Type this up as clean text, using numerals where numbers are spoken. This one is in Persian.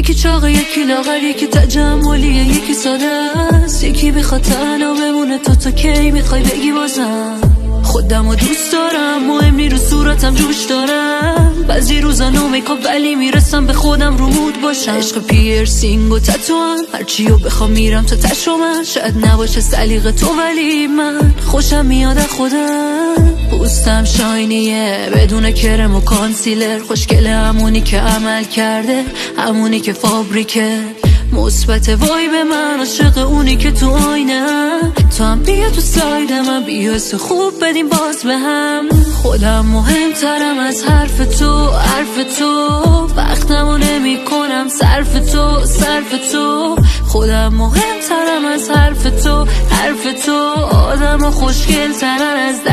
یکی چاقه یکی لاغر، یکی تجملیه یکی ساده است، یکی بخواد تنها بمونه تا کی میخوای بگی بازم خودمو دوست دارم، مهم نی رو صورتم جوش دارم، بعضی روزا نو میکاپ ولی میرسم به خودم رو مود باشم. عشق پیرسینگ و تتوام هرچیو بخوام میرم تا تشو من، شاید نباشه سلیقه تو ولی من خوشم میاد از خودم. پوستم شاینیه بدون کرم و کانسیلر، خوشگله همونی که عمل کرده، همونی که فابریکه مثبت وای به من، عاشق اونی که تو آینه. تو هم بیا تو ساید من، بیا حس خوب بدیم باز به هم. خودم مهمترم از حرف تو وقتمو نمی کنم صرف تو خودم مهمترم از حرف تو آدم خوشگل ترن از